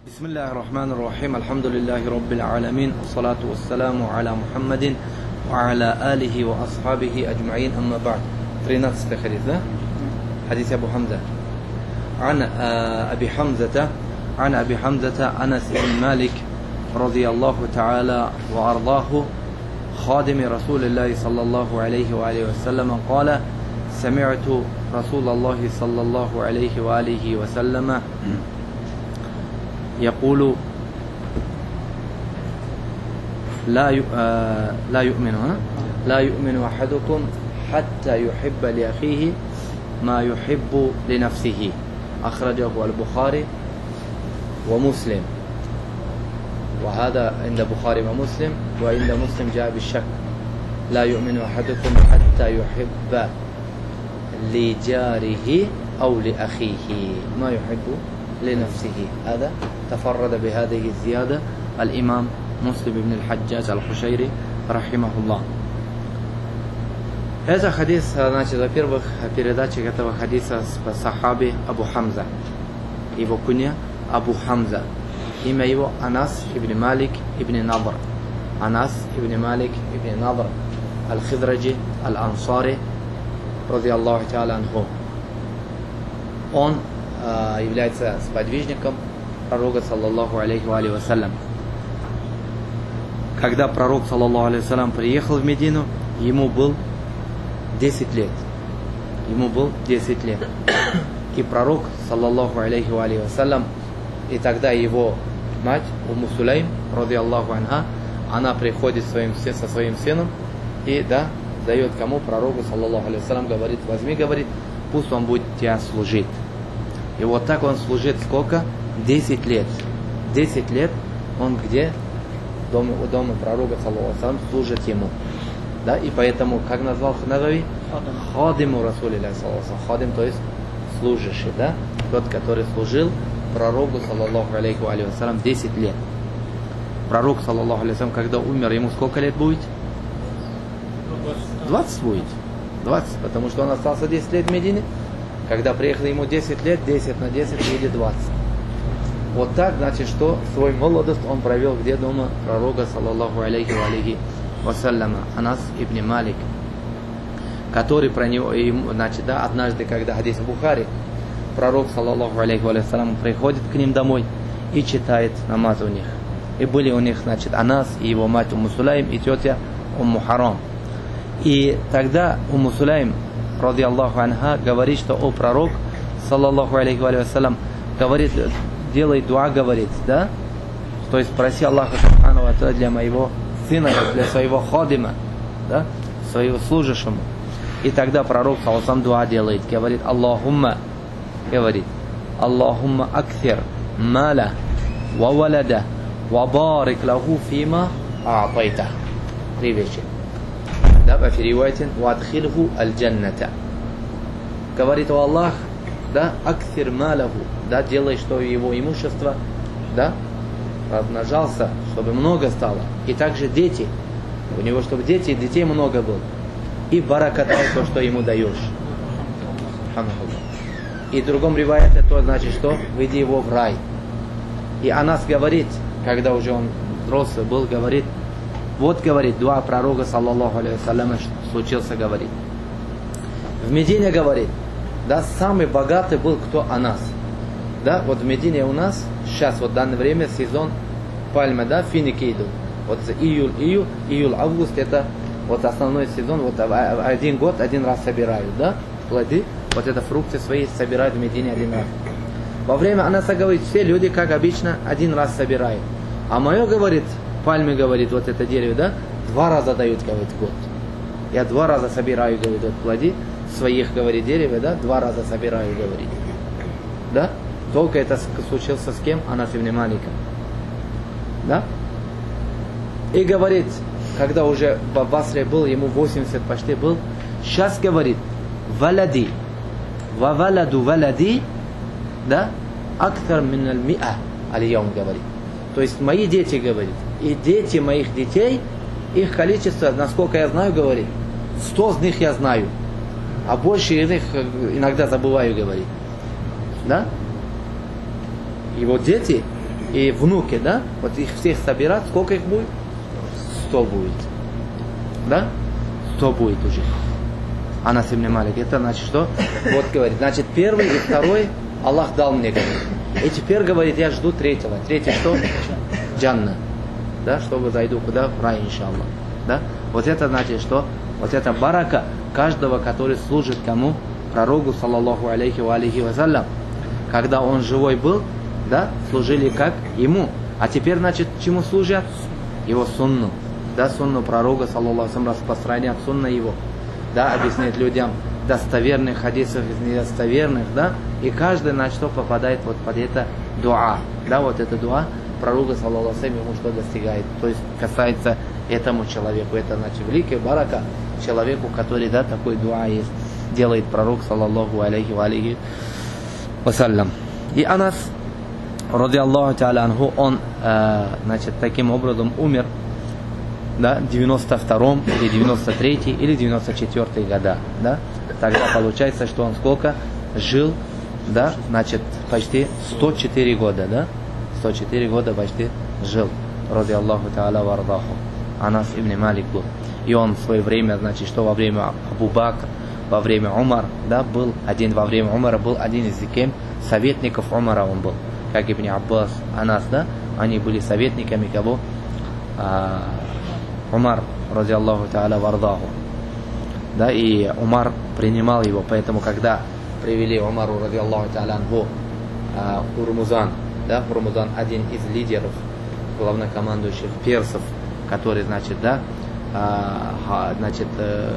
بسم الله الرحمن الرحيم الحمد لله رب العالمين والصلاة والسلام على محمد وعلى آله وأصحابه أجمعين أما بعد 13 حديث حديث أبو حمزة عن أبي حمزة أنس بن مالك رضي الله تعالى وأرضاه خادم رسول الله صلى الله عليه وآله وسلم قال سمعت رسول الله صلى الله عليه وآله وسلم يقول لا يؤمن أحدكم حتى يحب لأخيه ما يحب لنفسه أخرجه البخاري ومسلم، وهذا عند البخاري ومسلم، وعند مسلم جاء بالشك لا يؤمن أحدكم حتى يحب لجاره أو لأخيه ما يحب لنفسه. هذا تفرد بهذه الزيادة الإمام مسلم بن الحجاج القشيري رحمه الله. Это хадис, значит, во-первых, передатчик этого хадиса с сахаби Абу Хамза. Его кунья Абу Хамза. Имя его Анас ибн Малик ибн Надр. Анас ибн Малик ибн Надр аль-Хидраджи аль-Ансари ради Аллаху та'аля анху. Он является сподвижником пророка саллаллаху алейхи ва алейхи вассалям. Когда пророк саллаллаху алейхи вассалям приехал в Медину, ему был 10 лет. Ему был 10 лет. И пророк саллаллаху алейхи ва алейхи вассалям, и тогда его мать Умму Сулейм ради Аллаху анха, она приходит со своим сыном и дает кому? Пророку саллаллаху алейхи вассалям, говорит: возьми, говорит, пусть он будет тебя служить. И вот так он служит сколько? 10 лет. 10 лет он где? У дома пророка саллаллаху алейхи вассалям служит ему. Да? И поэтому, как назвал Навави? Хадиму Расулилля саллаллаху алейхи вассалям. Хадим, то есть служащий, да? Тот, который служил пророку саллаллаху алейхи вассалям 10 лет. Пророк саллаллаху алейхи вассалям, когда умер, ему сколько лет будет? 20 будет. 20, потому что он остался 10 лет в Медине. Когда приехал ему 10 лет, 10 на 10 будет 20. Вот так, значит, что свой молодость он провел где? Дома пророка саллаллаху алейхи вассаляма. Анас ибн Малик, который про него, значит, да, однажды, когда хадис Бухари, пророк саллаллаху алейхи вассалям приходит к ним домой и читает намаз у них. И были у них, значит, Анас и его мать Умму Сулейм и тетя Умму Харам. И тогда Умму Сулейм ради Аллаху анха говорит, что о пророк саллаллаху алейхи вассалям говорит, делай дуа, говорит, да? То есть проси Аллаха субхану ва тааля для моего сына, для своего хадима, да? Своего служащему. И тогда пророк саллаллаху алейхи дуа делает, говорит: Аллахумма, говорит, Аллахумма акфир маля ва валяда ва барик лаху фима а'тайта. 3 вещи. Да, по переводе «Вадхильху аль-джанната». Говорит: о Аллах, да, акфир маляху, да, делай, что его имущество, да, размножался, чтобы много стало. И также дети, у него, чтобы детей много было. И баракатай, то, что ему даешь. И в другом риваяте то значит, что веди его в рай. И Анас говорит, когда уже он взрослый был, говорит: вот, говорит, дуа пророка саллаллаху алейхи вассаляма случился, говорит. В Медине, говорит, да, самый богатый был кто? Анас. Да, вот в Медине у нас сейчас, вот в данное время сезон пальмы, да, финики идут. Вот июль-август это вот основной сезон, вот один год, один раз собирают, да, плоды, вот это фрукты свои собирают в Медине один раз. Во время Анаса, говорит, все люди, как обычно, один раз собирают. А мое, говорит, пальмы, говорит, вот это дерево, да, 2 раза дают, говорит, в год. Я 2 раза собираю, говорит, вот плоды своих, говорит, дерева, да, 2 раза собираю, говорит. Да? Только это случилось с кем? Анас ибн Маликом. Да? И говорит, когда уже в Басре был, ему 80 почти был, сейчас, говорит, валади, ва валаду валади, да, актар мин аль-миа аль-яум, говорит. То есть мои дети, говорит, и дети моих детей, их количество, насколько я знаю, говорит, 100 из них я знаю, а больше из них иногда забываю, говорит. Да? И вот дети, и внуки, да, вот их всех собирать, сколько их будет? 100 будет. Да? 100 будет уже. Анас ибн Малик. Это значит что? Вот говорит, значит, первый и второй Аллах дал мне, говорит. И теперь, говорит, я жду третьего. Третий что? Джанна. Да, чтобы зайду куда? В рай, иншаллах. Да? Вот это значит что? Вот это барака каждого, который служит кому? Пророку, саллаллаху алейхи ва алейхи вассалям. Когда он живой был, да, служили как ему. А теперь, значит, чему служат? Его сунну. Да, сунну пророка, саллаллаху алейхи ва саллям, распространять сунна его. Да, объяснять людям достоверных хадисов из недостоверных, да, и каждый на что попадает вот под это дуа. Да, вот это дуа пророка, саллаллаху алейхи ва саллям, ему что достигает. То есть касается этому человеку. Это значит великий барака человеку, который, да, такой дуа есть, делает пророк, саллаллаху алейхи ва алейхи вассалям. И Анас, ради Аллаху та'аля анху, он, значит, таким образом умер, да, 92-м или 93-й или 94-й года, да. Тогда получается, что он сколько жил, да, значит, почти 104 года, да, 104 года почти жил, ради Аллаху та'аля вардаху. Анас ибн Малик был. И он в свое время, значит, что во время Абу Бакр, во время Умар, да, был один, во время Умара был один из кем? Советников Умара он был. Как Ибн Аббас, Анас, да, они были советниками кого? Умар, ради Аллаху та'аля вардаху. Да, и Умар принимал его, поэтому когда привели Умару, ради Аллаху та'аля анху, Хурмузан, да, Хурмузан, один из лидеров, главнокомандующих персов, который, значит, да, значит,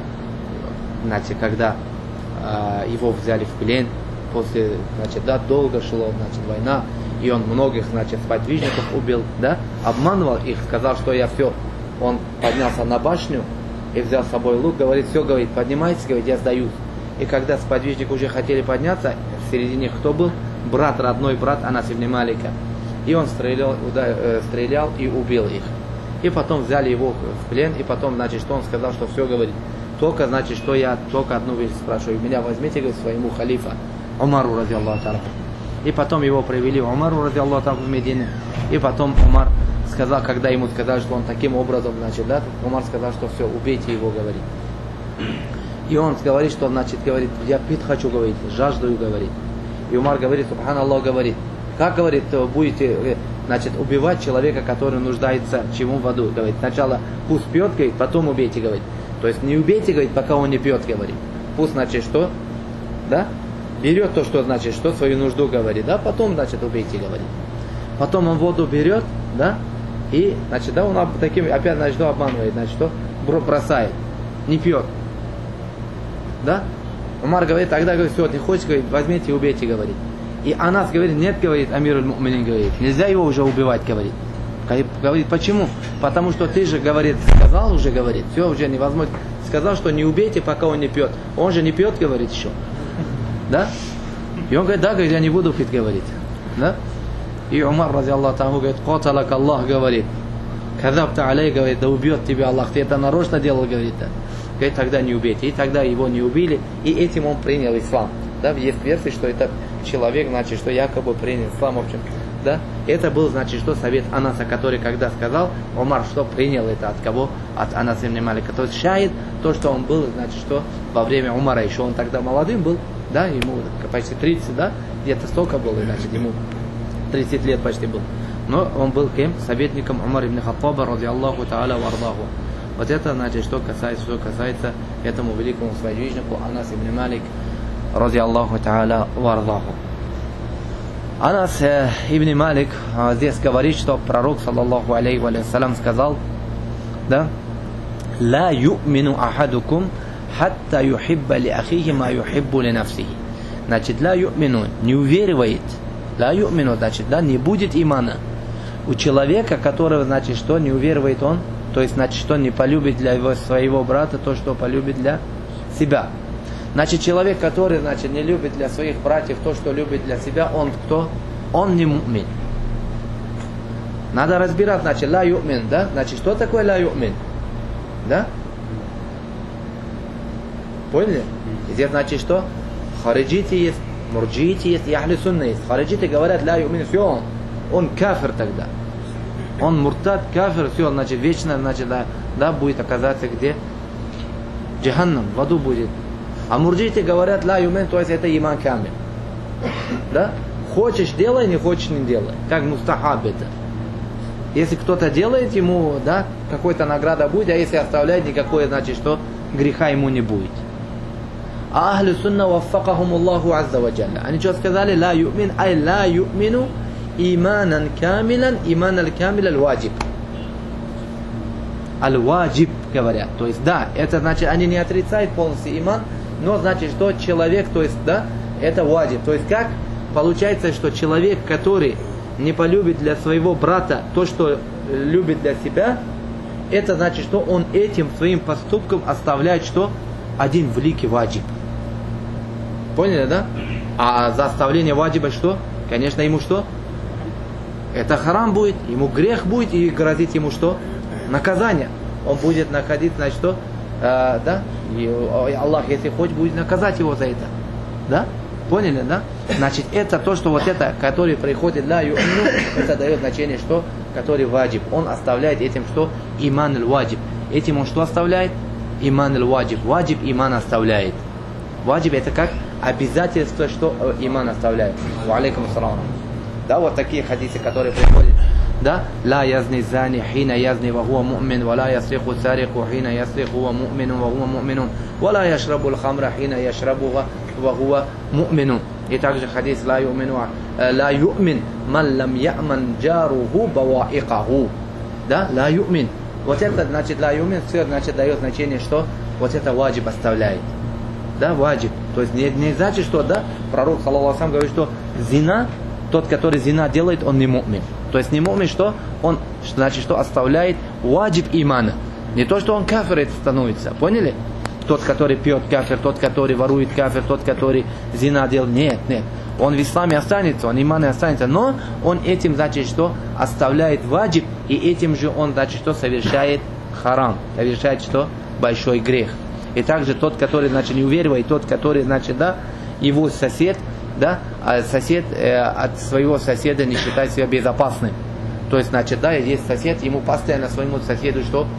когда его взяли в плен, после, значит, да, долго шло, значит, война, и он многих, значит, сподвижников убил, да, обманывал их, сказал, что я все, он поднялся на башню и взял с собой лук, говорит, все, говорит, поднимайтесь, говорит, я сдаюсь. И когда сподвижники уже хотели подняться, в середине кто был? Брат, родной брат Анас ибн Малика. И он стрелял и убил их. И потом взяли его в плен, и потом, значит, что он сказал, что все, говорит, только, значит, что я только одну вещь спрашиваю, меня возьмите, говорит, своему халифа, Умару, ради Аллаху та'аля. И потом его привели Умару, ради Аллаху та'аля, в Медину. И потом Умар сказал, когда ему сказали, что он таким образом, значит, да, Умар сказал, что все, убейте его, говорит. И он говорит, что, значит, говорит, я пить хочу, говорит, жаждаю, говорит. И Умар говорит, субханаллах, говорит, как, говорит, будете, значит, убивать человека, который нуждается чему в воду, говорит, сначала пусть пьет, говорит, потом убейте, говорит. То есть не убейте, говорит, пока он не пьет, говорит. Пусть, значит, что, да, берет то, что, значит, что свою нужду, говорит, да, потом, значит, убейте, говорит. Потом он воду берет, да, и, значит, да, он таким, опять, значит, что обманывает, значит, что бросает, не пьет. Да? Умар говорит, тогда, говорит, все, ты хочешь, говорит, возьмите и убейте, говорит. И Анас говорит, нет, говорит, Амир аль-Му'минин, говорит, нельзя его уже убивать, говорит. Говорит, почему? Потому что ты же, говорит, сказал уже, говорит, все, уже невозможно. Сказал, что не убейте, пока он не пьет. Он же не пьет, говорит, еще. Да? И он говорит, да, говорит, я не буду пить, говорит. Да? И Умар, ради Аллаху та'аля, говорит, «Каталак Аллах», говорит, «Кадабта алей», говорит, да убьет тебя Аллах, ты это нарочно делал, говорит, да. Говорит, тогда не убейте. И тогда его не убили, и этим он принял ислам. Да, есть версия, что этот человек, значит, что якобы принял ислам, в общем, да. Это был, значит, что совет Анаса, который когда сказал, Умар, что принял это от кого? От Анаса ибн Малика. То есть шахид, то, что он был, значит, что во время Умара, еще он тогда молодым был, да, ему почти 30, да, где-то столько было, значит, ему 30 лет почти был. Но он был кем? Советником Умар ибн Хаттаба, ради Аллаху та'аля вардаху. Вот это, значит, что касается этому великому сподвижнику Анас ибн Малик, ради Аллаху та'аля вардаху. Анас ибн Малик здесь говорит, что пророк, саллаллаху алейхи ва саллям, сказал, да, «Ла ю'мину ахадукум хатта юхибба ли ахихи ма юхиббу ли нафсихи». Значит, «ла ю'мину» не уверивает, «ла ю'мину», значит, да, не будет имана у человека, которого, значит, что не уверует он, то есть, значит, что не полюбит для своего брата то, что полюбит для себя. Значит, человек, который, значит, не любит для своих братьев то, что любит для себя, он кто? Он не му'мин. Надо разбирать, значит, ла ю'мин, да? Значит, что такое ла ю'мин? Да? Поняли? Здесь, значит, что? Хариджити есть, мурджити есть, и ахли сунна есть. Хариджити говорят, ла ю'мин, все он. он кафир тогда. Он муртад, кафир, все, значит, вечно, значит, да, будет оказаться где? Джаханнам, в аду будет. А мурджиты говорят, ла юмин, то есть это иман камиль. Да? Хочешь делай, не хочешь не делай. Как мустахаб это. Если кто-то делает, ему, да, какой-то награда будет, а если оставляет, никакой, значит, что греха ему не будет. А ахлю сунна ваффакахум Аллаху азза ва джалля. Они что сказали? Ла юмин, ай ла юмину иманан камилан, иман аль-камил аль-ваджиб. Аль-ваджиб говорят. То есть, да, это значит, они не отрицают полностью иман, но значит, что человек, то есть, да, это ваджиб. То есть, как получается, что человек, который не полюбит для своего брата то, что любит для себя, это значит, что он этим своим поступком оставляет, что один великий ваджиб. Поняли, да? А за оставление ваджиба что? Конечно, ему что? Это харам будет, ему грех будет и грозит ему что? Наказание. Он будет находить, значит, что? Да? И Аллах, если хочет, будет наказать его за это. Да? Поняли, да? Значит, это то, что вот это, который приходит ла ю'мину, это дает значение, что? Который ваджиб. Он оставляет этим, что? Иман аль-ваджиб. Этим он что оставляет? Иман аль-ваджиб. Ваджиб иман оставляет. Ваджиб это как обязательство, что иман оставляет. Ва алейкум ассалам. Да, вот такие хадисы, которые приходят. Да? Ла язни зани хина язни ва хуа му'мин, ва ла ясриху сариху хина ясриху ва му'мину ва хуа му'минун, ва ла яшрабу аль-хамра хина яшрабуха ва хуа му'минун. И также хадис ла ю'мин ман лам я'ман джаруху баваиқаху. Да? Ла ю'мин. Вот это значит ла ю'мин, все значит дает значение, что вот это ваджиб оставляет. Да, ваджиб. То есть не значит, что, да, пророк, саллаллаху алейхи ва саллям, говорит, что зина, тот, который зина делает, он не му'мин. То есть не му'мин, что он, значит, что оставляет ваджиб имана. Не то, что он кафир становится. Поняли? Тот, который пьет, кафир, тот, который ворует, кафир, тот, который зина делает. Нет, нет. Он в исламе останется, он имане останется, но он этим, значит, что оставляет ваджиб, и этим же он, значит, что совершает харам, совершает, что большой грех. И также тот, который, значит, не уверивает, тот, который, значит, да, его сосед, да, а сосед от своего соседа не считает себя безопасным. То есть, значит, да, есть сосед, ему постоянно своему соседу что?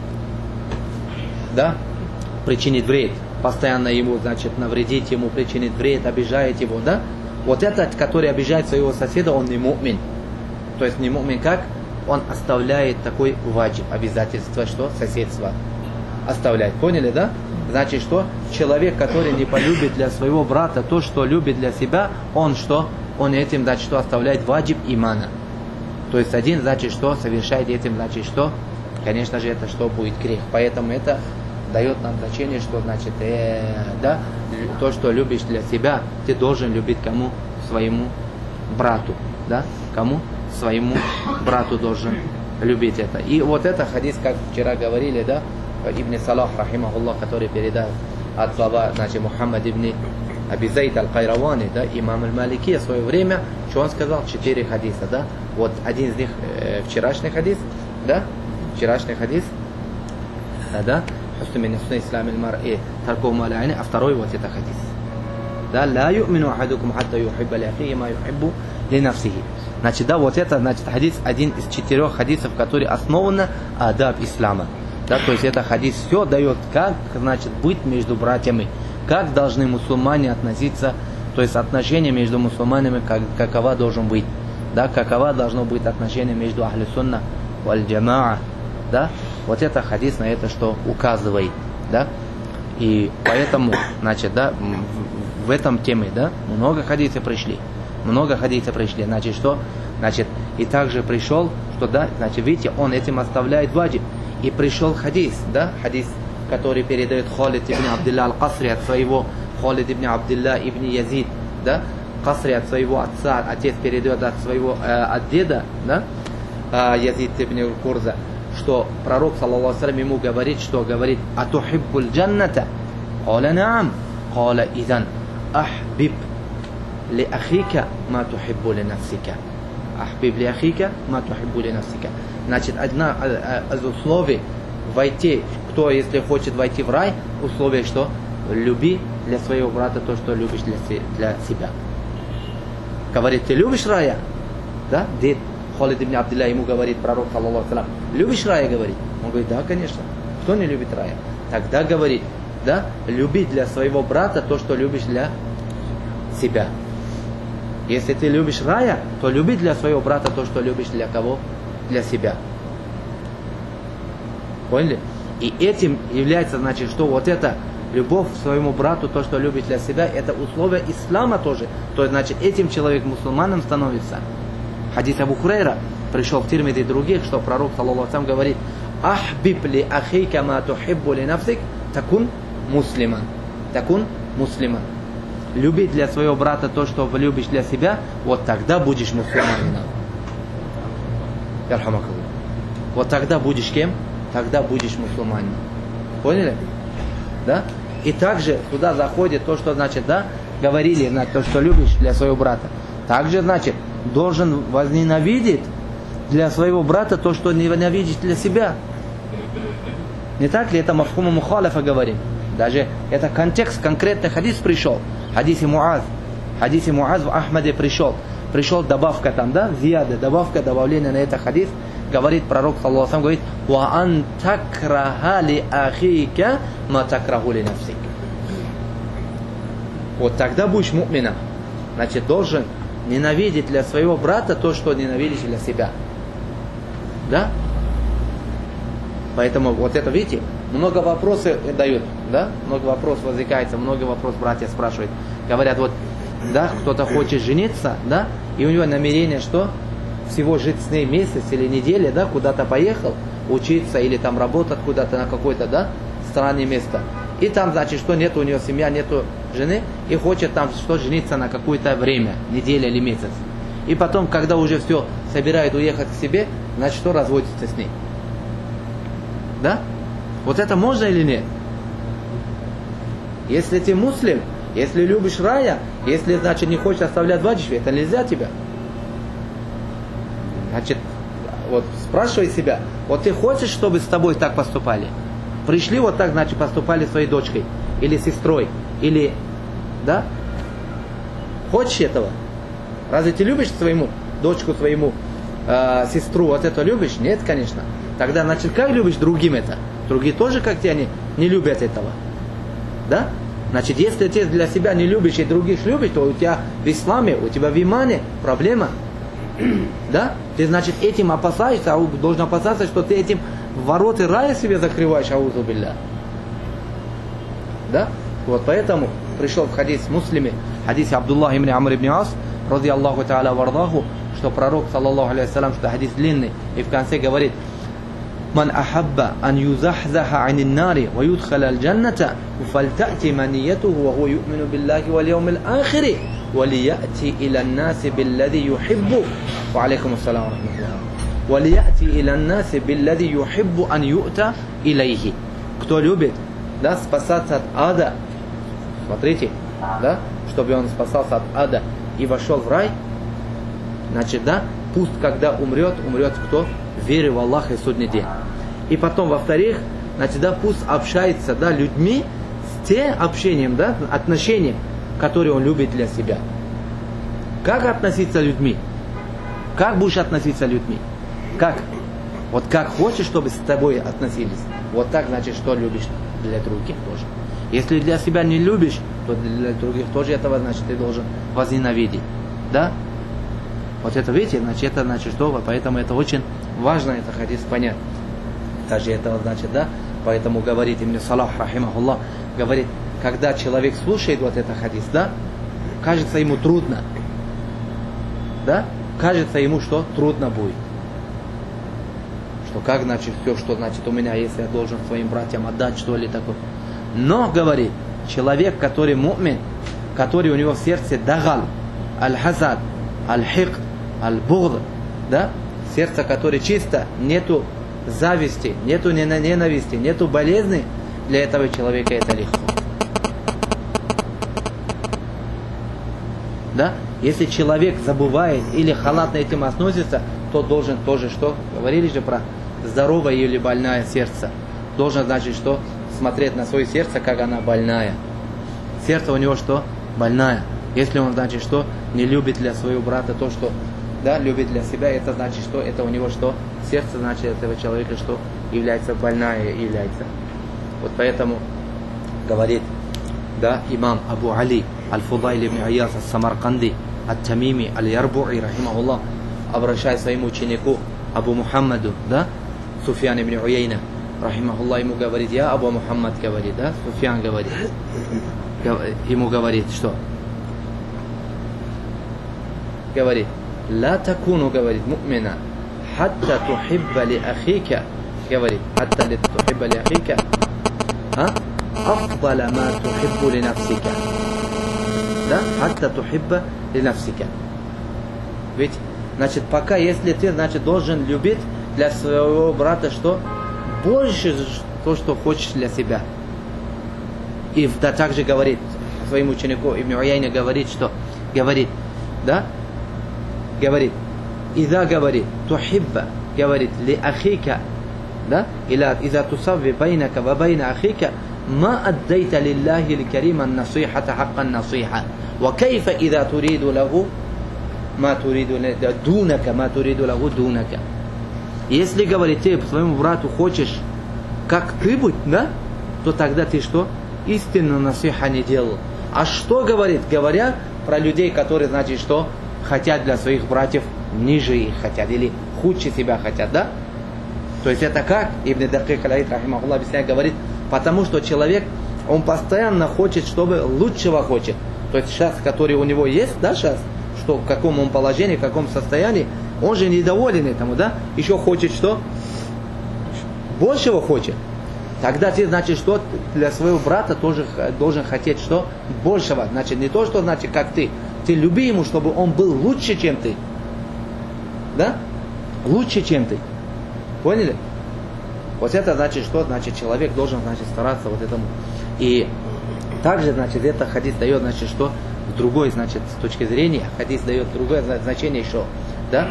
Да, причинит вред. Постоянно ему, значит, навредить ему, причинит вред, обижает его, да? Вот этот, который обижает своего соседа, он не му'мин. То есть не му'мин как? Он оставляет такой ваджиб, обязательство, что? Соседство. Оставляет. Поняли, да? Значит, что? Человек, который не полюбит для своего брата то, что любит для себя, он что? Он этим, значит, что? Оставляет ваджиб имана. То есть один, значит, что? Совершает этим, значит, что? Конечно же, это что будет грех. Поэтому это дает нам значение, что значит, да, то, что любишь для себя, ты должен любить кому? Своему брату, да? Кому? Своему брату должен любить это. И вот это хадис, как вчера говорили, да, Ибн Салах, рахимахуллах, который передал от слова, значит, Мухаммад ибн Аби Зайд аль-Кайравани, да, имам аль-Малики в свое время, что он сказал? 4 хадиса, да? Вот один из них вчерашний хадис, да? Вчерашний хадис, да? А второй вот это хадис. Да, ла ю'мину ахадукум хатта юхибба ли ахихи ма юхиббу ли нафсихи. Значит, да, вот это, значит, хадис, один из 4 хадисов, который основан на адаб ислама. Да, то есть это хадис все дает, как, значит, быть между братьями, как должны мусульмане относиться, то есть отношения между мусульманами, какова должен быть, да, какова должно быть отношение между ахли сунна валь джамаа, да, вот это хадис на это что указывает, да, и поэтому, значит, да, в этом теме, да, много хадисов пришли, значит, что, значит, и также пришел, что, да, значит, видите, он этим оставляет ваджиб. И пришел хадис, да, хадис, который передает Халид ибн Абдилла аль-Касри от своего, Халид ибн Абдилла ибн Язид, да, Касри от своего отца, отец передает от своего, от деда, да, Язид ибн Курза, что пророк, саллаллаху алейхи ему говорит, что говорит, атухиббуль джанната, каля наам, каля идан, ахбиб ли ахика ма тухиббу ли нафсика. Ахбиб ли ахика ма тухиббу ли нафсика. Значит, одна из условий войти, кто, если хочет войти в рай, условие, что люби для своего брата то, что любишь для себя. Говорит, ты любишь рая? Да? Дед Халид ибн Абдилля ему говорит, пророк, саллаллаху алейхи, любишь рая, говорит? Он говорит, да, конечно. Кто не любит рая? Тогда говорит, да, люби для своего брата то, что любишь для себя. Если ты любишь рая, то люби для своего брата то, что любишь для кого? Для себя. Поняли? И этим является, значит, что вот это любовь к своему брату, то, что любит для себя, это условие ислама тоже. То есть, значит, этим человек мусульманом становится. Хадис Абу Хурайра пришел в Тирмизи и других, что пророк, саллаллаху алейхи, говорит, ахбиб ли ахейка ма тухиббу ли нафсик, такун муслиман. Такун муслиман. Люби для своего брата то, что любишь для себя, вот тогда будешь мусульманином. Вот тогда будешь кем? Тогда будешь мусульманином. Поняли? Да? И также туда заходит то, что значит, да, говорили, то, что любишь для своего брата. Также, значит, должен возненавидеть для своего брата то, что ненавидишь для себя. Не так ли это мафхума мухалафа говорим? Даже это контекст, конкретный хадис пришел. Хадисе Муаз в Ахмаде пришел. Пришел добавка там, да, зияда, добавка, добавление на этот хадис. Говорит пророк, саллаллаху алейхи, говорит, «Ва ан такраха ли ахика ма такраху ли нафсик». Вот тогда будешь му'мином. Значит, должен ненавидеть для своего брата то, что ненавидишь для себя. Да? Поэтому вот это, видите, много вопросов дают, да? Много вопросов возникает, много вопросов братья спрашивают. Говорят, вот, да, кто-то хочет жениться, да, и у него намерение, что всего жить с ней месяц или неделю, да, куда-то поехал, учиться или там работать куда-то на какое-то, да, странное место. И там, значит, что нет у него семья, нету жены, и хочет там что жениться на какое-то время, неделя или месяц. И потом, когда уже все собирает уехать к себе, значит, что разводится с ней. Да? Вот это можно или нет? Если ты муслим, если любишь рая, если, значит, не хочешь оставлять ваджиб, это нельзя тебя. Значит, вот спрашивай себя, вот ты хочешь, чтобы с тобой так поступали? Пришли вот так, значит, поступали своей дочкой, или сестрой, или, да? Хочешь этого? Разве ты любишь своему дочку, своему сестру, вот это любишь? Нет, конечно. Тогда, значит, как любишь другим это? Другие тоже, как тебя, не любят этого. Да? Значит, если ты для себя не любишь и других любишь, то у тебя в исламе, у тебя в имане проблема. Да? Ты, значит, этим опасаешься, а должен опасаться, что ты этим ворота рая себе закрываешь, аузу билля. Да? Вот поэтому пришел в хадис муслиме, хадис Абдуллах ибн Амр ибн Ас, ради Аллаху та'аля вардаху, что пророк, саллаллаху алейхи салям, что хадис длинный, и в конце говорит, «Ман ахабба ан юзахзаха анин нари ва юдхаля аль-джанната, фальтати маниятуху ва хуа ю'мину биллахи вал яумил ахири, ва лияти иля наси биллади юхиббу». Ва алейкум ассалам ва рахматуллах. «Ва лияти иля наси биллади юхиббу ан ю'та илайхи». Кто любит, да, спасаться от ада, смотрите, да, чтобы он спасался от ада и вошел в рай, значит, да, пусть когда умрет кто? Верит в Аллаха и судный день. И потом, во-вторых, значит, да, пусть общается, да, людьми с тем общением, да, отношением, которое он любит для себя. Как относиться к людьми? Как будешь относиться к людьми? Как? Вот как хочешь, чтобы с тобой относились. Вот так, значит, что любишь для других тоже. Если для себя не любишь, то для других тоже этого, значит, ты должен возненавидеть. Да? Вот это, видите, значит, это, значит, что? Поэтому это очень важно, это хадис понять. Даже это, значит, да? Поэтому говорит Ибн Салах, рахимахуллах, говорит, когда человек слушает вот этот хадис, да? Кажется ему трудно. Да? Кажется ему, что трудно будет. Что как, значит, все, что, значит, у меня есть, я должен своим братьям отдать, что ли, такое. Но, говорит, человек, который му'мин, который у него в сердце дагал, аль-хазад, аль-хик, аль-бугд, да? Сердце, которое чисто, нету зависти, нету ненависти, нету болезни, для этого человека это легко. Да? Если человек забывает или халатно этим относится, то должен тоже что? Говорили же про здоровое или больное сердце. Должен, значит, что? Смотреть на свое сердце, как она больная. Сердце у него что? Больная. Если он, значит, что? Не любит для своего брата то, что да, любит для себя, это значит, что это у него что? Сердце, значит, этого человека, что является больная, является. Вот поэтому говорит, да, имам Абу Али Аль-Фудайл ибн Ияз Ас-Самарканди Ат-Тамими Аль-Ярбуи, рахимахуллах, обращаясь к своему ученику Абу Мухаммаду, да, Суфьян ибн Уяйна, рахимахуллах, ему говорит, я Абу Мухаммад, говорит, да, Суфьян говорит, ему говорит, что? Говорит, ла такуну, говорит, му'мина, хатта тухибба ли ахика, говорит, хатта ли тухибба ли ахика, афдала ма тухиббу ли нафсика. Да? Хатта тухибба ли нафсика. Ведь, значит, пока, если ты, значит, должен любить для своего брата, что? Больше то, что хочешь для себя. И да, также говорит своему ученику Ибн Уяйна, говорит, что? Говорит, да? Говорит, ида говорит, тухибба, говорит, ли ахика, да? Или иза тусавви байнака ва байна ахика, ма аддайта лиллахи ликарима насихата хаккан насиха. Ва кайфа иза туриду лагу, ма туриду дунака, ма туриду лагу дунака. Если, говорит, ты своему брату хочешь, как ты будь, да? То тогда ты что? Истинно насиха не делал. А что говорит? Говоря про людей, которые, значит, что? Хотят для своих братьев ниже их хотят, или худше себя хотят, да? То есть это как? Ибн Дакик аль-Аид, рахимахуллах, объясняет, говорит, потому что человек, он постоянно хочет, чтобы лучшего хочет. То есть сейчас, который у него есть, да, сейчас, что в каком он положении, в каком состоянии, он же недоволен этому, да? Еще хочет что? Большего хочет. Тогда ты, значит, что для своего брата тоже должен хотеть что? Большего. Значит, не то, что значит, как ты. Ты люби ему, чтобы он был лучше, чем ты. Да? Лучше, чем ты. Поняли? Вот это значит что? Значит, человек должен, значит, стараться вот этому. И также, значит, это хадис дает, значит, что? С другой, значит, с точки зрения, хадис дает другое значение еще. Да?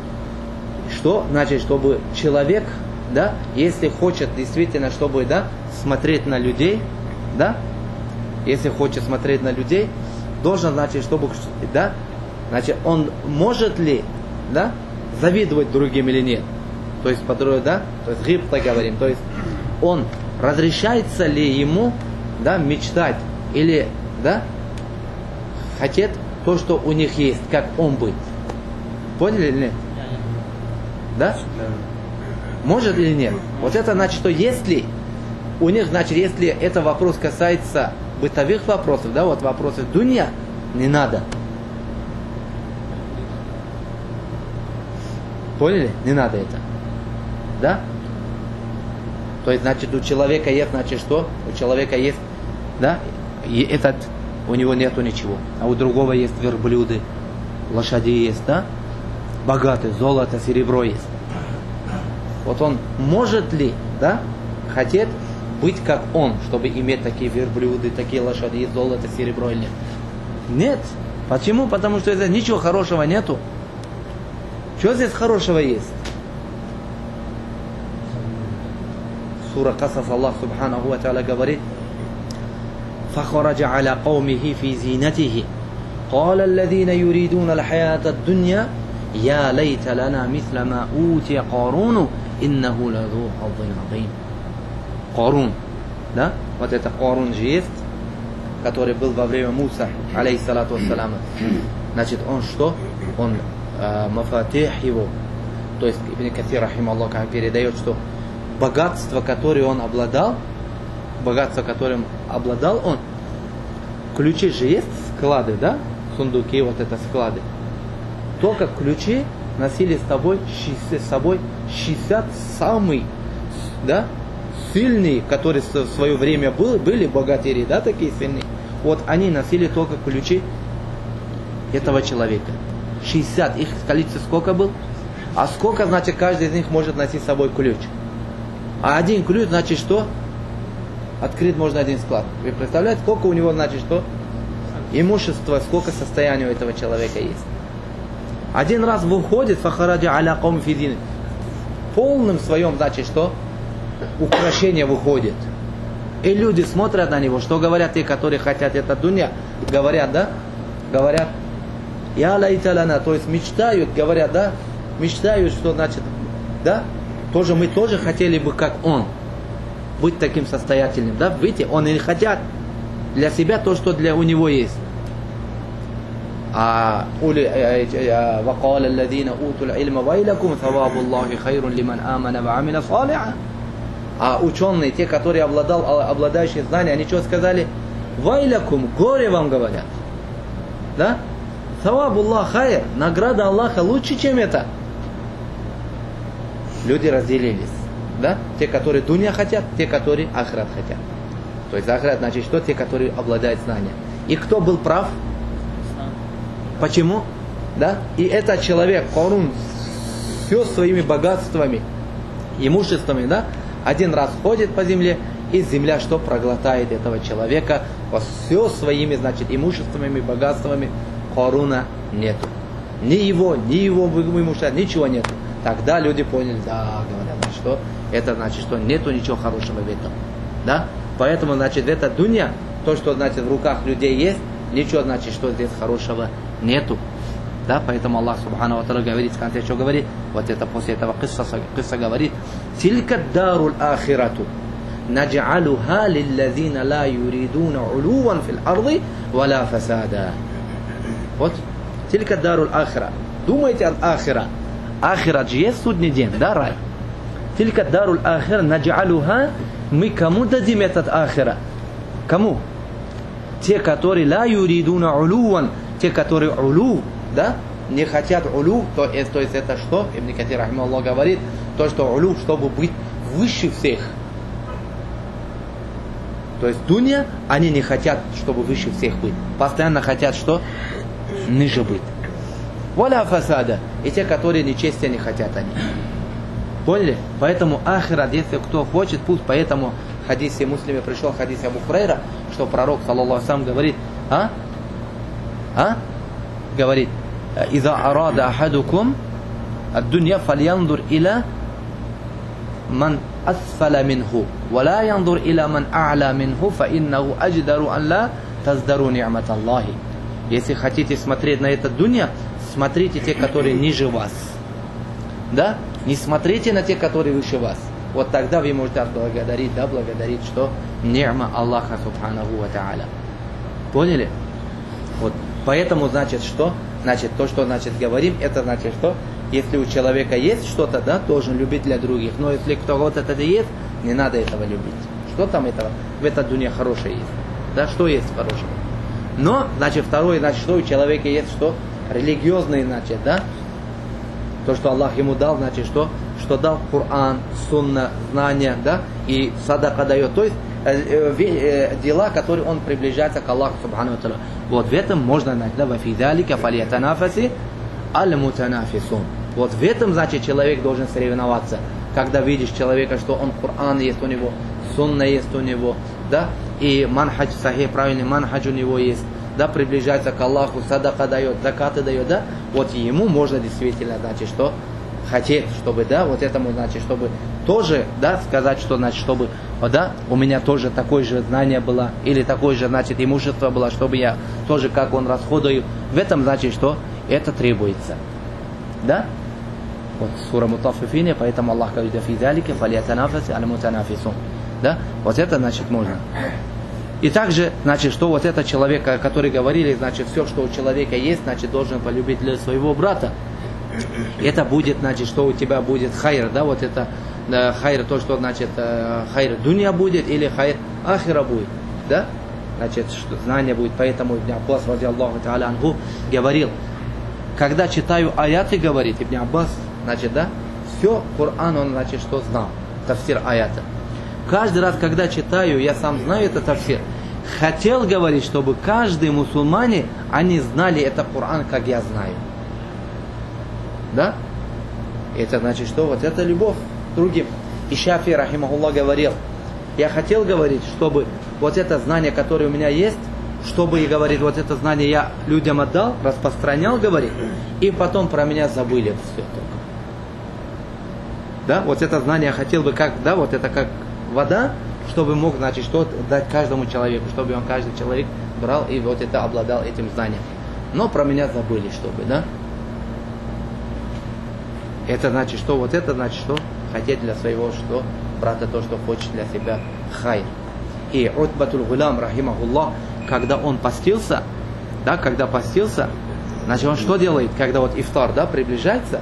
Что? Значит, чтобы человек, да, если хочет действительно, чтобы, да, смотреть на людей, да, если хочет смотреть на людей, должен, значит, чтобы, да, значит, он может ли, да, завидовать другим или нет. То есть, да, то есть, гибта говорим, то есть, он, разрешается ли ему, да, мечтать или, да, хотеть то, что у них есть, как он быть. Поняли или нет? Да? Может или нет? Вот это значит, что если у них, значит, если это вопрос касается бытовых вопросов, да, вот вопросы дунья, не надо. Поняли? Не надо это. Да? То есть, значит, у человека есть, значит, что? У человека есть, да, и этот, у него нету ничего. А у другого есть верблюды, лошади есть, да? Богатый, золото, серебро есть. Вот он может ли, да, хотеть быть как он, чтобы иметь такие верблюды, такие лошади, золото, серебро или нет? Нет. Почему? Потому что здесь ничего хорошего нету. Что здесь хорошего есть? Сура Касас, Аллах Субханаху ва Та'аля говорит: «Фахараджа аля каумихи фи зинатихи, قال الذين يريدون الحياة الدنيا يا ليت لنا مثل ما أوتي قارون إنه لذو حظ عظيم». Карун, да? Вот это Карун же есть, который был во время Муса, алейхиссалату вассаламу. Значит, он что? Он мафатих его. То есть Ибн Кафир, рахималлах, передает, что богатство, которое он обладал, он, ключи же есть, склады, да? Сундуки, вот это склады. Только ключи носили с собой 60 самых, да, сильные, которые в свое время были богатыри, да, такие сильные. Вот они носили только ключи этого человека. 60. Их количество сколько было? А сколько, значит, каждый из них может носить с собой ключ? А один ключ, значит, что? Открыть можно один склад. Вы представляете, сколько у него, значит, что? Имущество, сколько состояния у этого человека есть. Один раз выходит, фахараджа аля каум фи зинатихи, в полном своем, значит, что? Украшение выходит. И люди смотрят на него, что говорят те, которые хотят это дунья, говорят, да? Говорят, Я лайталана, то есть мечтают, говорят, да, мечтают, что значит, да, тоже мы тоже хотели бы, как он, быть таким состоятельным, да, видите, он и хотят для себя то, что у него есть. وقال الذين أوتوا العلم ويلكم ثواب الله خير لمن آمن وعمل صالحا. А ученые, те, которые обладающие знания, они что сказали? Вайлякум, горе вам говорят. Да? Савабуллах хайр, награда Аллаха лучше, чем это. Люди разделились. Да? Те, которые дунья хотят, те, которые ахрат хотят. То есть ахрат, значит, что? Те, которые обладают знанием. И кто был прав? Почему? Да? И этот человек, Карун, все своими богатствами, имуществами, да, один раз ходит по земле, и земля что? Проглотает этого человека. Все своими, значит, имуществами, богатствами Каруна нету. Ни его имущества, ничего нету. Тогда люди поняли, да, говорят, что это значит, что нету ничего хорошего в этом. Да? Поэтому, значит, это дунья, то, что, значит, в руках людей есть, ничего, значит, что здесь хорошего нету. Да, поэтому Аллах Субхану ва Тааля говорит, в конце что говорит? Вот это после этого кисса говорит: «Тилька дарул ахирату, надж'алуха лиллазина ла юридуна улуван фил арди валя фасада». Вот, тилька дарул ахира. Думайте об ахира. Ахират же есть судный день, да, рай? Тилька дарул ахира, надж'алуха, мы кому дадим этот ахира? Кому? Те, которые ла юридуна улуван, те, которые улу, да, не хотят улу, то есть это что? Ибн Катир рахимахуллах говорит, то, что улу, чтобы быть выше всех. То есть дунья, они не хотят, чтобы выше всех быть. Постоянно хотят что? Ниже быть. Валя фасада. И те, которые нечестия не хотят они. Поняли? Поэтому ахират, если кто хочет, пусть. Поэтому в хадисе Муслиме пришел хадис Абу Хурайра, что пророк, саллаллаху алейхи ва саллям, говорит, говорит: «Иза арада ахадукум ад-дунья фальянзур иля ман асфала минху, ва ла янзур иля ман а'ла минху, фа иннаху адждару ан ла таздару ни'мат Аллахи». Если хотите смотреть на это дунья, смотрите те, которые ниже вас. Да? Не смотрите на те, которые выше вас. Вот тогда вы можете отблагодарить, да, благодарить, что ни'ма Аллаха Субханаху ва Тааля. Поняли? Вот. Поэтому, значит, что? Значит, то, что, значит, говорим, это значит, что? Если у человека есть что-то, да, должен любить для других. Но если кто-то это есть, не надо этого любить. Что там этого? В этой дуне хорошее есть. Да, что есть хорошего? Но, значит, второе, значит, что у человека есть, что? Религиозный, значит, да? То, что Аллах ему дал, значит, что? Что дал Коран, сунна, знания, да? И садака дает. То есть, дела, которые он приближается к Аллаху Субхану ва Тааля. Вот в этом можно знать, да, вафи залика фальятанафаси аль-мутанафисун. Вот в этом, значит, человек должен соревноваться. Когда видишь человека, что он Коран есть у него, сунна есть у него, да, и манхадж сахих, правильный манхадж у него есть, да, приближается к Аллаху, садака дает, закаты дает, да, вот ему можно действительно, значит, что хотеть, чтобы, да, вот этому, значит, чтобы тоже, да, сказать, что, значит, чтобы, да, у меня тоже такое же знание было, или такое же, значит, имущество было, чтобы я тоже, как он, расходую. В этом, значит, что это требуется. Да? Вот сура Мутаффифин, поэтому Аллах говорит: «Фи залика фальятанафаси аль-мутанафисун». Да? Вот это, значит, можно. И также, значит, что вот этот человек, который говорили, значит, все, что у человека есть, значит, должен полюбить для своего брата. Это будет, значит, что у тебя будет хайр, да, вот это хайр, то, что, значит, хайр дунья будет или хайр ахира будет, да, значит, что знание будет. Поэтому Ибн Аббас, радиаллаху та'аля анху, говорил, когда читаю аяты, говорит Ибн Аббас, значит, да, все Коран он, значит, что знал, тафсир аята. Каждый раз, когда читаю, я сам знаю это тафсир. Хотел говорить, чтобы каждый мусульмане, они знали это Коран, как я знаю. Да? Это значит, что вот это любовь к другим. И Шафи, рахимахуллах, говорил, я хотел говорить, чтобы вот это знание, которое у меня есть, чтобы, и говорит, вот это знание я людям отдал, распространял, говорит, и потом про меня забыли все только. Да? Вот это знание я хотел бы, как, да, вот это как вода, чтобы мог, значит, что дать каждому человеку, чтобы он, каждый человек брал и вот это обладал этим знанием. но про меня забыли, чтобы, да? Это значит, что? Вот это значит, что? Хотеть для своего, что? Брата то, что хочет для себя хайр. И Утбатуль Гулям, рахимахуллах, когда он постился, да, значит, он что делает? Когда вот ифтар, да, приближается,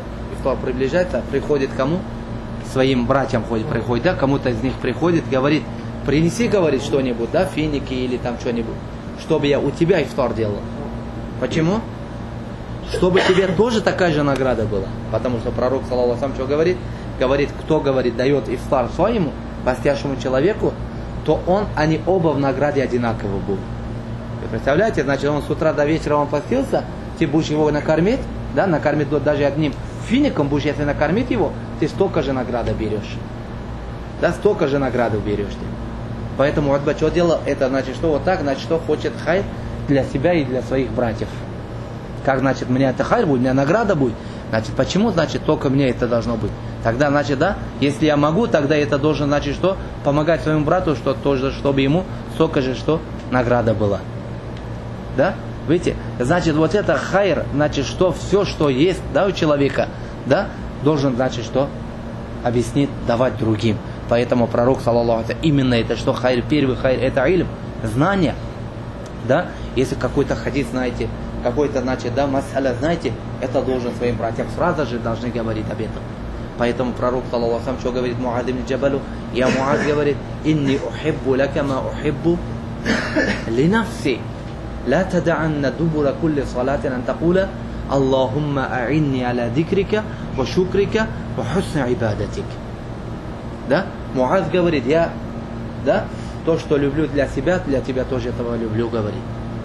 приходит кому? Своим братьям приходит, да, кому-то из них приходит, говорит, принеси, говорит, что-нибудь, да, финики или там что-нибудь, чтобы я у тебя ифтар делал. Почему? Чтобы тебе тоже такая же награда была. Потому что пророк, саллаллаху алейхи ва саллям, что говорит? Говорит, кто, говорит, дает ифтар своему, постящему человеку, то они оба в награде одинаково будут. Вы представляете, значит, он с утра до вечера он постился, ты будешь его накормить, да, накормить даже одним фиником будешь, если накормить его, ты столько же награды берешь. Да, столько же награды берешь ты. Поэтому Утба что делал? Это значит, что вот так, значит, что хочет хайр для себя и для своих братьев. Как, значит, мне это хайр будет, у меня награда будет. Значит, почему, значит, только мне это должно быть? Тогда, значит, да, если я могу, тогда это должен, значит, что? Помогать своему брату, что тоже, чтобы ему столько же, что награда была. Да? Видите? Значит, вот это хайр, значит, что все, что есть, да, у человека, да, должен, значит, что? Объяснить, давать другим. Поэтому пророк, саллаллаху алейхи ва саллям, именно это, что хайр, первый хайр, это илм, знание. Да? Если какой-то хадис, знаете, какой-то, значит, да, мас'аля, знаете, это должен своим братьям сразу же должны говорить об этом. Поэтому пророк, саллаллаху алейхи ва саллям, что говорит Муад ибн Джабалу? Я Муад говорит, инни ухиббу лака ма ухиббу ли нафси. لا تدعن دبر كل صلاة أن تقول اللهم أعني على ذكرك وشكرك وحسن عبادتك. Да? Муаз говорит, я, да, то, что люблю для себя, для тебя тоже этого люблю, говорит.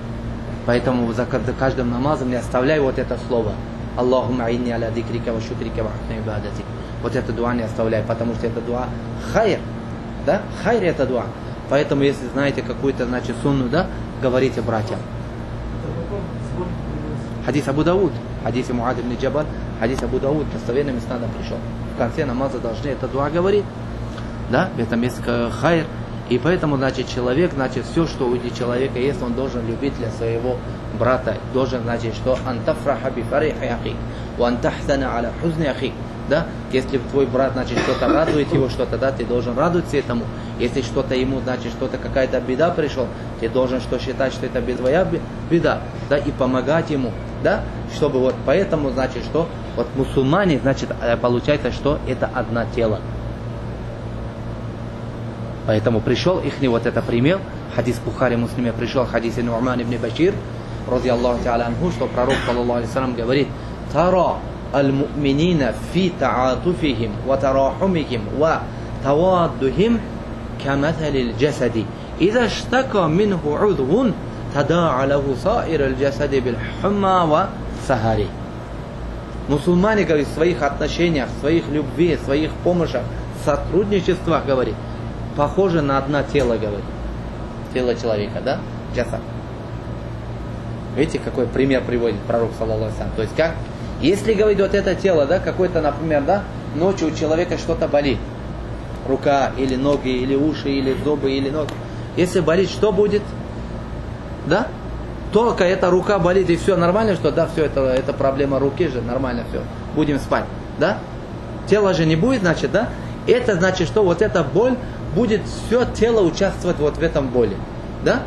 Поэтому за каждым намазом не оставляй вот это слово. Аллахумма а'инни аля дикрика ва шукрика ва хусни ибадатик. Вот это дуа не оставляй, потому что это дуа хайр. Да? Хайр это дуа. Поэтому, если знаете какую-то, значит, сунну, да, говорите братьям. Хадис Абу Дауд, хадис Муад ибн Джабаль, хадис Абу Дауд, достоверным иснадом пришел. В конце намаза должны это дуа говорить. Да? В этом есть хайр. И поэтому, значит, человек, значит, все, что у человека есть, он должен любить для своего брата. Должен, значит, что антафраха би фарихи ахи, ва антахсана аля хузни ахи. Да? Если твой брат, значит, что-то радует его, что-то, да, ты должен радоваться этому. Если что-то ему, значит, что-то, какая-то беда пришел, ты должен что считать, что это твоя беда, да, и помогать ему, да, чтобы вот поэтому, значит, что вот мусульмане, значит, получается, что это одно тело. Поэтому пришел их вот это пример, хадис Бухари Муслиме пришел, хадис Ну'ман ибн Башир, ради Аллаху та'аля анху, что пророк, саллаллаху алейхи ва саллям, говорит, тара аль-му'минина фи та'атуфихим ва тарахумихим ва таваддухим каматалил джасади. Иза штака минху удвун тада'a лаху саир аль-джасади биль-хумма ва сахари. Мусульмане, говорит, в своих отношениях, в своих любви, в своих помощах, сотрудничествах, говорит, похоже на одно тело, говорит. Тело человека, да? Джасад. Видите, какой пример приводит пророк, саллаллаху алейхи ва саллям. То есть как? Если, говорит, вот это тело, да, какое-то, например, да, ночью у человека что-то болит. Рука, или ноги, или уши, или зубы, или ноги. Если болит, что будет? Да? Только эта рука болит, и все нормально, что да, все это проблема руки же, нормально все. Будем спать. Да? Тело же не будет, значит, да? Это значит, что вот эта боль будет все тело участвовать вот в этом боли. Да?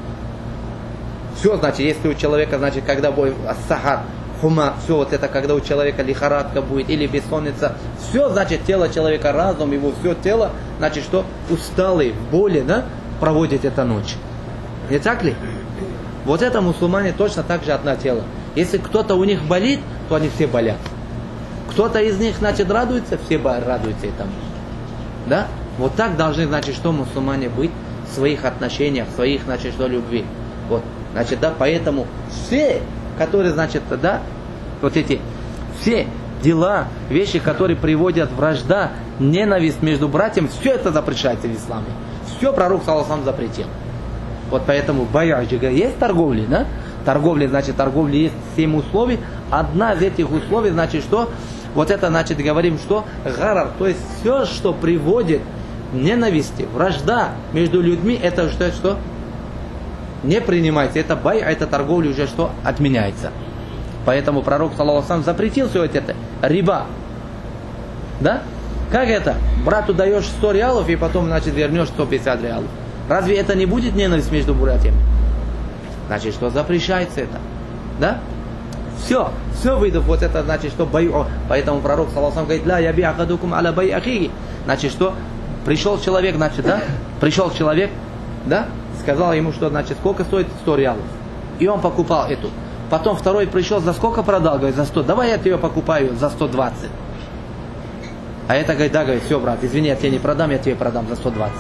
Все, значит, если у человека, значит, когда боль, сахар, хума, все вот это, когда у человека лихорадка будет, или бессонница, все, значит, тело человека, разум его, все тело, значит, что усталый, в боли, да, проводит эту ночь. Не так ли? Вот это мусульмане точно так же одно тело. Если кто-то у них болит, то они все болят. Кто-то из них, значит, радуется, все радуются этому. Да? Вот так должны, значит, что мусульмане быть в своих отношениях, в своих, значит, что любви. Вот, значит, да, поэтому все, которые, значит, да, вот эти, все дела, вещи, которые приводят вражда, ненависть между братьями, все это запрещается в исламе. Все пророк, саллаллаху алейхи ва саллям, запретил. Вот поэтому бай'а, есть торговля, да? Торговля, значит, торговля есть 7 условий. Одна из этих условий, значит, что? Вот это, значит, говорим, что гарар, то есть все, что приводит к ненависти, вражда между людьми, это что? не принимается. Это бай, а это торговля уже что? Отменяется. Поэтому пророк, саллаллаху алейхи ва саллям, запретил все это. Риба. Да? Как это? Брату даешь 100 реалов и потом, значит, вернешь 150 реалов. Разве это не будет ненависть между братьями? Значит, что запрещается это. Да? Все выйдет, вот это значит, что бай'у. Поэтому пророк, саллаллаху алейхи ва саллям, говорит: ля яби ахадукум аля бай ахиги. Значит, что пришел человек, значит, да? Пришел человек, да? Сказал ему, что, значит, сколько стоит 100 реалов. И он покупал эту. Потом второй пришел, за сколько продал? Говорит, за 100. Давай я тебе покупаю за 120. А это говорит, да, говорит, все, брат, извини, я тебе не продам, я тебе продам за 120.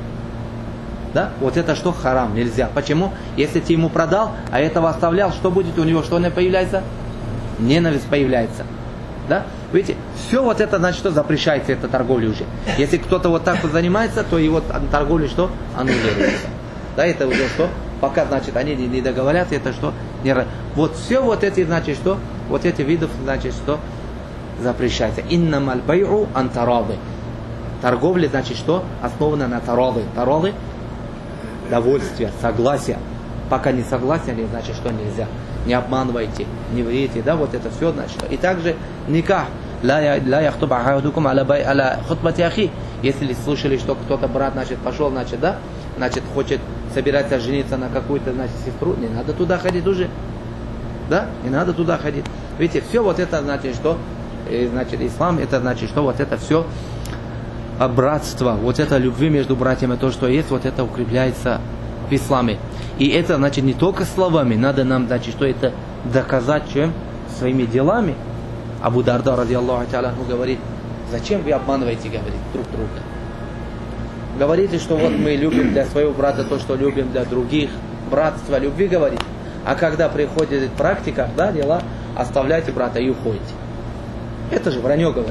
Да? Вот это что харам, нельзя. Почему? Если ты ему продал, а этого оставлял, что будет у него? Что не появляется? Ненависть появляется. Да? Видите, все вот это, значит, что запрещается, эта торговля уже. Если кто-то вот так вот занимается, то его торговля что? Аннулируется. Да, это уже что? Пока, значит, они не договорятся, это что? Вот все вот эти, значит, что? Вот эти видов, значит, что? Запрещается. Иннамаль бай'у ан тарады. Торговля, значит, что? Основана на тарады. Тарады — довольствие, согласие. Пока не согласие, значит, что нельзя. Не обманывайте, не врите, да, вот это все, значит. И также никах. Ла яхтуб ахадукум аля хутбати ахи. Если слышали, что кто-то, брат, значит, пошел, значит, да, значит, хочет собираться жениться на какую-то, значит, сестру, не надо туда ходить уже. Да? Не надо туда ходить. Видите, все вот это, значит, что? Значит, ислам, это значит, что вот это все братство, вот это любви между братьями, то, что есть, вот это укрепляется в исламе. И это, значит, не только словами, надо нам, значит, что это доказать чем? Своими делами. Абу Дарда, радиаллаху та'аля, говорит, зачем вы обманываете, говорит, друг друга? Говорите, что вот мы любим для своего брата то, что любим для других. Братство, любви, говорит. А когда приходит практика, да, дела, оставляйте брата и уходите. Это же вранье говорит.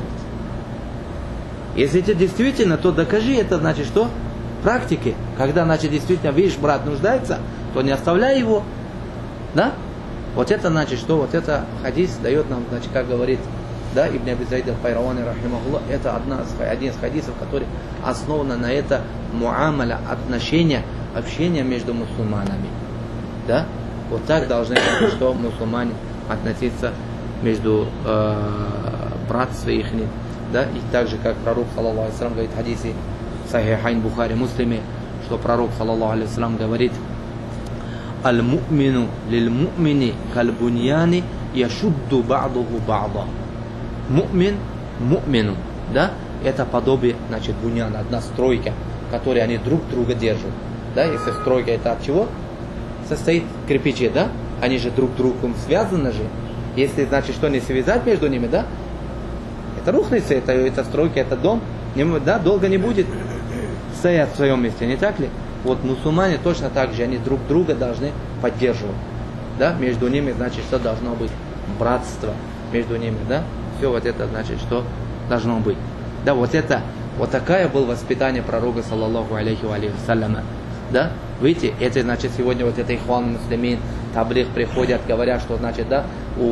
Если это действительно, то докажи это, значит, что? Практики. Когда, значит, действительно видишь, брат нуждается, то не оставляй его. Да? Вот это, значит, что? Вот это хадис дает нам, значит, как говорит, да, Ибн Аби Заид аль-Хайравани, рахимахуллах, это один из хадисов, который основан на это муамаля, отношения, общение между мусульманами. Да? Вот так должны, что мусульмане относиться между братством их. Да? И так же, как пророк, саллаллаху алейхи ва саллям, говорит в хадисе Сахихайн Бухари Муслиме, что пророк, саллаллаху алейхи ва саллям, говорит: «Аль-му'мину лиль-му'мини каль-буньяни яшудду ба'духу ба'да». Му'мин му'мину, да? Это подобие, значит, буньян, одна стройка, которой они друг друга держат. Да? Если стройка, это от чего? Состоит кирпичи, да? Они же друг другом связаны же. Если, значит, что не связать между ними, да? Это рухнется, это стройка, это дом, да, долго не будет стоять в своем месте, не так ли? Вот мусульмане точно так же, они друг друга должны поддерживать. Да? Между ними, значит, что должно быть? Братство между ними, да? Все вот это, значит, что должно быть. Да, вот это, вот такое было воспитание пророка, саллаллаху алейхи ва салляма. Да? Видите, это, значит, сегодня вот это ихван муслимин, таблих приходят, говорят, что, значит, да,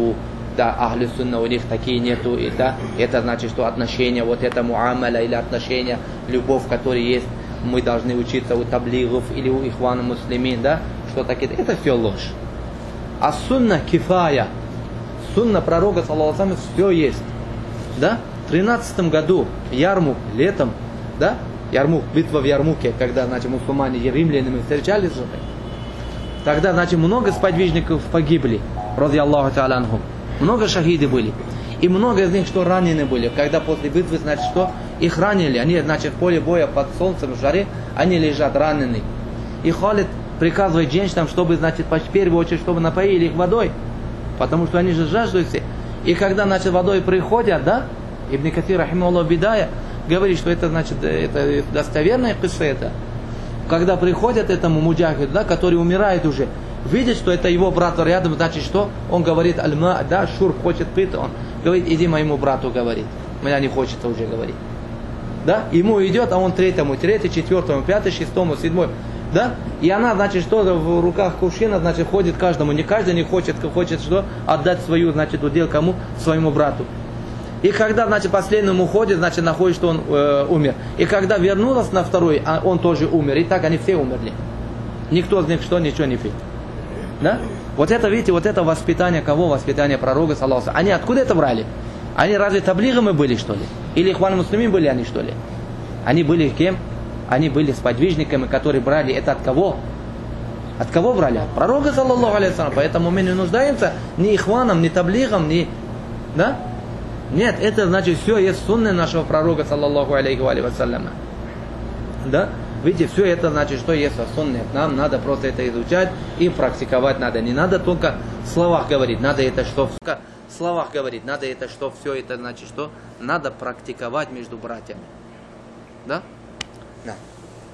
ахлю сунна, у них такие нету, и да, это значит, что отношения, вот это муамаля или отношения, любовь, которая есть, мы должны учиться у таблигов или у ихвана муслимин, да, что такие, это все ложь. А сунна кифая, сунна пророка, саллаллаху алейхи ва саллям, все есть, да, в 13 году, Ярмук, летом, да, Ярмук, битва в Ярмуке, когда, значит, мусульмане и римлянами встречались, тогда, значит, много сподвижников погибли, ради Аллаху та'аля анхум. Много шахиды были. И много из них, что ранены были. Когда после битвы, значит, что их ранили. Они, значит, в поле боя под солнцем, в жаре, они лежат ранены. И Халид приказывает женщинам, чтобы, значит, в первую очередь, чтобы напоили их водой. Потому что они же жаждутся. И когда, значит, водой приходят, да, Ибн Катир, рахимахуллах, бидая, говорит, что это, значит, это достоверная кисса это. Когда приходят этому муджахиду, да, который умирает уже, видит, что это его брат рядом, значит, что? Он говорит, альма, да, шурб хочет пить, он говорит, иди моему брату, говорит. Меня не хочет уже говорить. Да? Ему идет, а он третьему, четвертому, пятый, шестому, седьмой. Да? И она, значит, что в руках кувшина, значит, ходит каждому. Не каждый не хочет что? Отдать свою, значит, удел кому? Своему брату. И когда, значит, последнему уходит, значит, находит, что он умер. И когда вернулась на второй, он тоже умер. И так они все умерли. Никто из них что, ничего не пил. Да? Вот это, видите, вот это воспитание кого? Воспитание пророка, саллаллаху. Они откуда это брали? Они разве таблигами были, что ли? Или ихван муслимин были они, что ли? Они были кем? Они были сподвижниками, которые брали это от кого? От кого брали? От пророка, саллаллаху алейхи вассалям. Поэтому мы не нуждаемся ни ихваном, ни таблигом, ни... Да? Нет, это значит все есть сунны нашего пророка, саллаллаху алейхи вассаляма. Да? Видите, все это значит, что есть сунны. Нам надо просто это изучать и практиковать надо. Не надо только в словах говорить, надо это что... В словах говорить, надо это что, все это значит что? Надо практиковать между братьями. Да? Да.